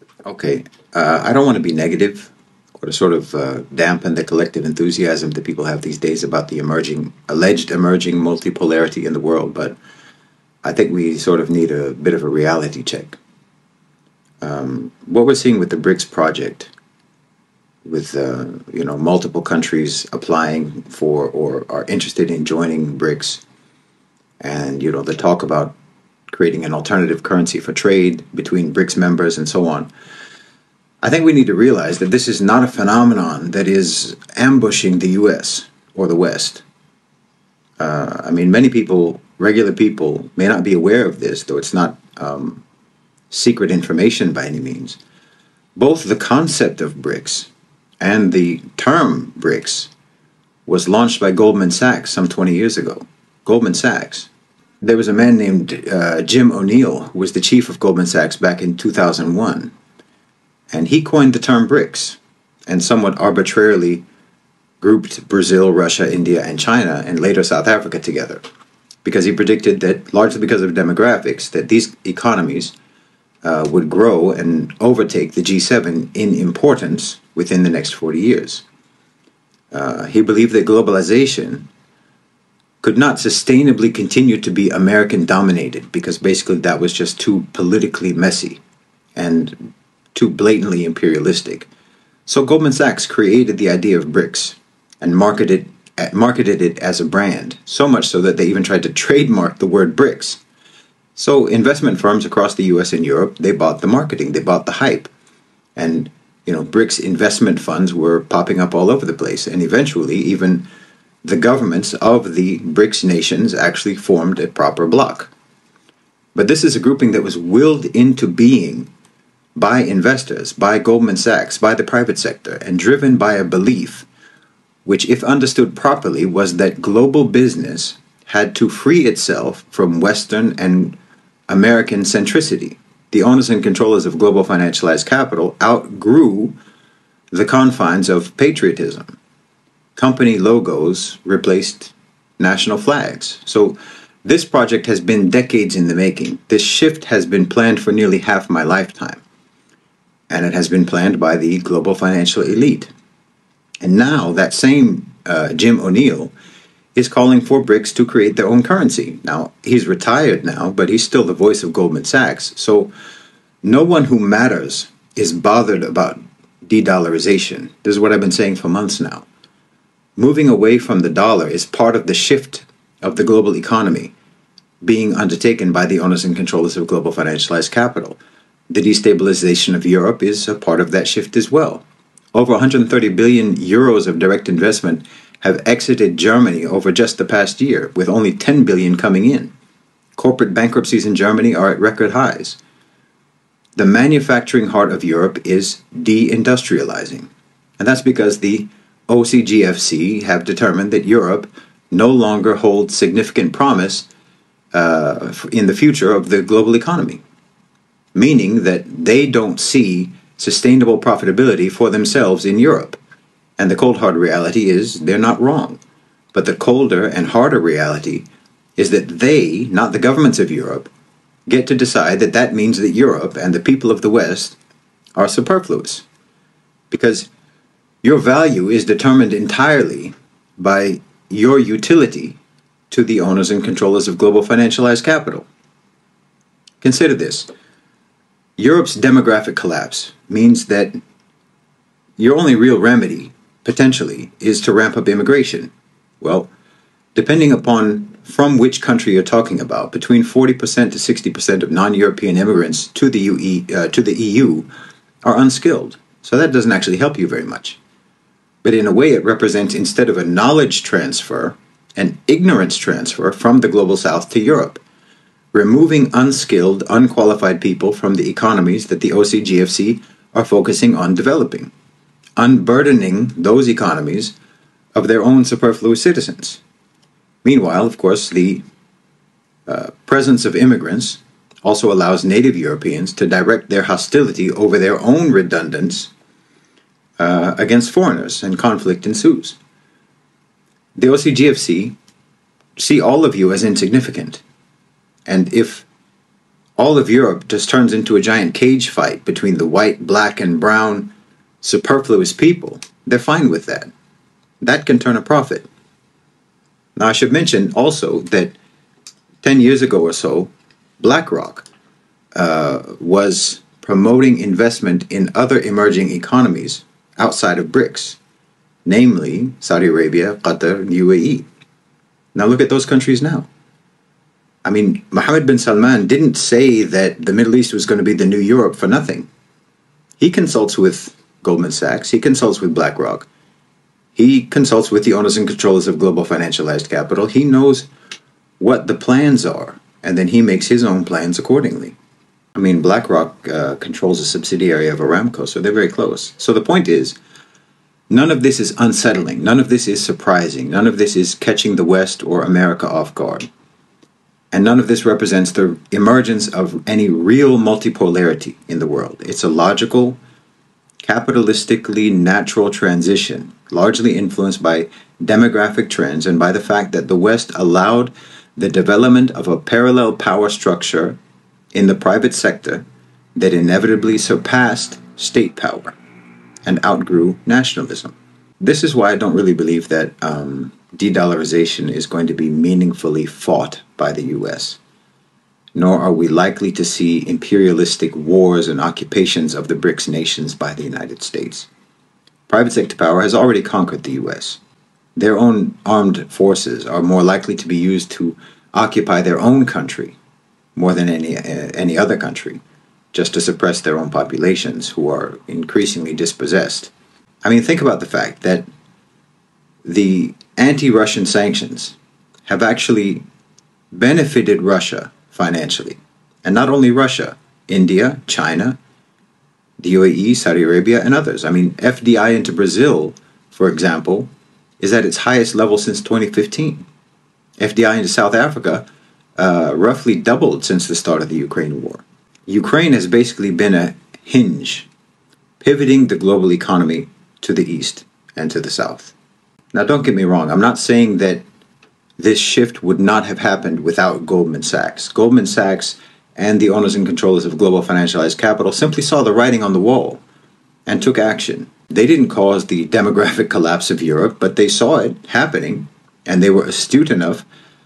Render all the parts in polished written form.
Okay, I don't want to be negative or to sort of dampen the collective enthusiasm that people have these days about the alleged emerging multipolarity in the world, but I think we sort of need a bit of a reality check. What we're seeing with the BRICS project, with multiple countries applying for or are interested in joining BRICS, and the talk about creating an alternative currency for trade between BRICS members and so on. I think we need to realize that this is not a phenomenon that is ambushing the US or the West. I mean, many people, regular people, may not be aware of this, though it's not secret information by any means. Both the concept of BRICS and the term BRICS was launched by Goldman Sachs some 20 years ago. Goldman Sachs. There was a man named Jim O'Neill, who was the chief of Goldman Sachs back in 2001. And he coined the term BRICS and somewhat arbitrarily grouped Brazil, Russia, India, and China, and later South Africa together, because he predicted that, largely because of demographics, that these economies would grow and overtake the G7 in importance within the next 40 years. He believed that globalization could not sustainably continue to be American-dominated, because basically that was just too politically messy and too blatantly imperialistic. So Goldman Sachs created the idea of BRICS and marketed it as a brand, so much so that they even tried to trademark the word BRICS. So investment firms across the US and Europe, they bought the marketing, they bought the hype. And, BRICS investment funds were popping up all over the place. And eventually, even the governments of the BRICS nations actually formed a proper bloc. But this is a grouping that was willed into being by investors, by Goldman Sachs, by the private sector, and driven by a belief, which, if understood properly, was that global business had to free itself from Western and American centricity. The owners and controllers of global financialized capital outgrew the confines of patriotism. Company logos replaced national flags. So this project has been decades in the making. This shift has been planned for nearly half my lifetime. And it has been planned by the global financial elite. And now that same Jim O'Neill is calling for BRICS to create their own currency. Now, he's retired now, but he's still the voice of Goldman Sachs. So no one who matters is bothered about de-dollarization. This is what I've been saying for months now. Moving away from the dollar is part of the shift of the global economy being undertaken by the owners and controllers of global financialized capital. The destabilization of Europe is a part of that shift as well. Over 130 billion euros of direct investment have exited Germany over just the past year, with only 10 billion coming in. Corporate bankruptcies in Germany are at record highs. The manufacturing heart of Europe is deindustrializing. And that's because the OCGFC have determined that Europe no longer holds significant promise in the future of the global economy, meaning that they don't see sustainable profitability for themselves in Europe. And the cold, hard reality is they're not wrong. But the colder and harder reality is that they, not the governments of Europe, get to decide that that means that Europe and the people of the West are superfluous. Because your value is determined entirely by your utility to the owners and controllers of global financialized capital. Consider this. Europe's demographic collapse means that your only real remedy, potentially, is to ramp up immigration. Well, depending upon from which country you're talking about, between 40% to 60% of non-European immigrants to the EU are unskilled. So that doesn't actually help you very much. But in a way, it represents, instead of a knowledge transfer, an ignorance transfer from the global south to Europe, removing unskilled, unqualified people from the economies that the OCGFC are focusing on developing, unburdening those economies of their own superfluous citizens. Meanwhile, of course, the presence of immigrants also allows native Europeans to direct their hostility over their own redundance against foreigners, and conflict ensues. The OCGFC see all of you as insignificant. And if all of Europe just turns into a giant cage fight between the white, black, and brown superfluous people, they're fine with that. That can turn a profit. Now, I should mention also that 10 years ago or so, BlackRock was promoting investment in other emerging economies outside of BRICS, namely Saudi Arabia, Qatar, and UAE. Now look at those countries now. I mean, Mohammed bin Salman didn't say that the Middle East was going to be the new Europe for nothing. He consults with Goldman Sachs, he consults with BlackRock, he consults with the owners and controllers of global financialized capital. He knows what the plans are, and then he makes his own plans accordingly. I mean, BlackRock controls a subsidiary of Aramco, so they're very close. So the point is, none of this is unsettling. None of this is surprising. None of this is catching the West or America off guard. And none of this represents the emergence of any real multipolarity in the world. It's a logical, capitalistically natural transition, largely influenced by demographic trends and by the fact that the West allowed the development of a parallel power structure in the private sector that inevitably surpassed state power and outgrew nationalism. This is why I don't really believe that de-dollarization is going to be meaningfully fought by the U.S., nor are we likely to see imperialistic wars and occupations of the BRICS nations by the United States. Private sector power has already conquered the U.S. Their own armed forces are more likely to be used to occupy their own country more than any other country, just to suppress their own populations who are increasingly dispossessed. I mean, think about the fact that the anti-Russian sanctions have actually benefited Russia financially. And not only Russia, India, China, the UAE, Saudi Arabia, and others. I mean, FDI into Brazil, for example, is at its highest level since 2015. FDI into South Africa roughly doubled since the start of the Ukraine war. Ukraine has basically been a hinge, pivoting the global economy to the east and to the south. Now, don't get me wrong. I'm not saying that this shift would not have happened without Goldman Sachs. Goldman Sachs and the owners and controllers of global financialized capital simply saw the writing on the wall and took action. They didn't cause the demographic collapse of Europe, but they saw it happening, and they were astute enough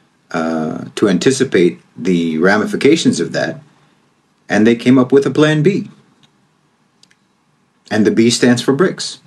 to anticipate the ramifications of that, and they came up with a plan B. And the B stands for BRICS.